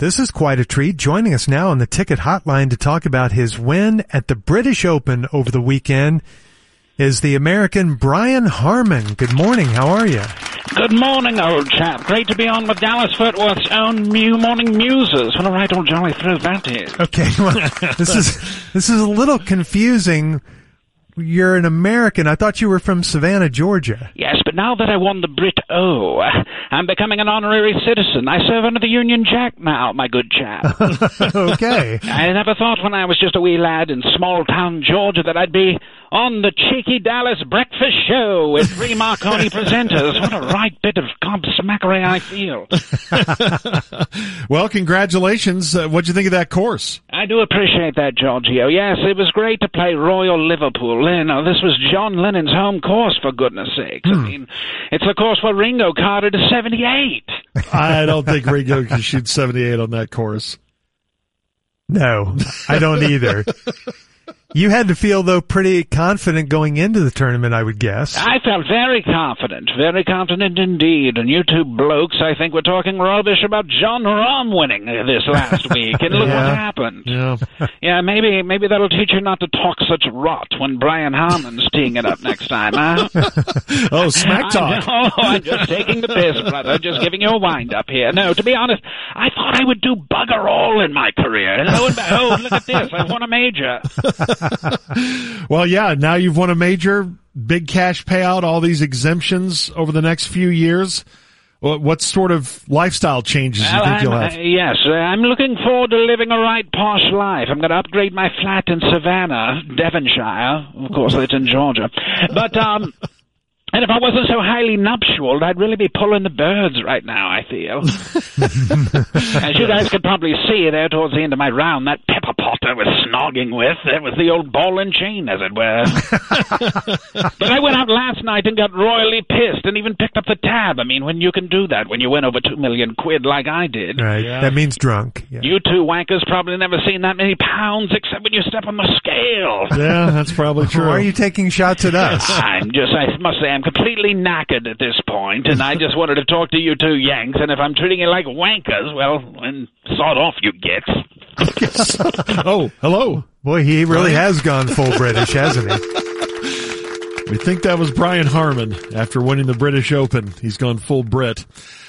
This is quite a treat. Joining us now on the ticket hotline to talk about his win at the British Open over the weekend is the American Brian Harman. Good morning. How are you? Good morning, old chap. Great to be on with Dallas Fort Worth's own Morning Muses. What a right old jolly throw that is. Okay, well, this is a little confusing. You're an American. I thought you were from Savannah, Georgia. Yes, but now that I won the Brit O, I'm becoming an honorary citizen. I serve under the Union Jack now, my good chap. Okay. I never thought when I was just a wee lad in small-town Georgia that I'd be on the cheeky Dallas breakfast show with three Marconi presenters. What a right bit of gobsmackery I feel. Well, congratulations. What'd you think of that course? I do appreciate that, Giorgio. Yes, it was great to play Royal Liverpool. You know, this was John Lennon's home course, for goodness sakes. I mean, it's the course where Ringo carded a 78. I don't think Ringo can shoot 78 on that course. No, I don't either. You had to feel, though, pretty confident going into the tournament, I would guess. I felt very confident indeed. And you two blokes, I think, were talking rubbish about Jon Rahm winning this last week. And look what happened. Yeah, maybe that'll teach you not to talk such rot when Brian Harman's teeing it up next time, huh? Oh, smack talk. I'm just taking the piss, brother. Just giving you a wind-up here. No, to be honest, I thought I would do bugger all in my career. And lo and behold, look at this. I've won a major. Well, yeah, now you've won a major, big cash payout, all these exemptions over the next few years. What sort of lifestyle changes do you think you'll have? Yes, I'm looking forward to living a right posh life. I'm going to upgrade my flat in Savannah, Devonshire. Of course, it's in Georgia. But, and if I wasn't so highly nuptialed, I'd really be pulling the birds right now, I feel. As you guys could probably see there towards the end of my round, that pepper pot I was snogging with, that was the old ball and chain, as it were. But I went out last night and got royally pissed and even picked up the tab. I mean, when you can do that, when you win over 2 million quid like I did. Right, that means drunk. Yeah. You two wankers probably never seen that many pounds except when you step on the scale. Yeah, that's probably true. Why are you taking shots at us? I must say, I'm completely knackered at this point, and I just wanted to talk to you two Yanks, and if I'm treating you like wankers, well, then sod off, you gits. Oh, hello. Boy, he really has gone full British, hasn't he? We think that was Brian Harman after winning the British Open. He's gone full Brit.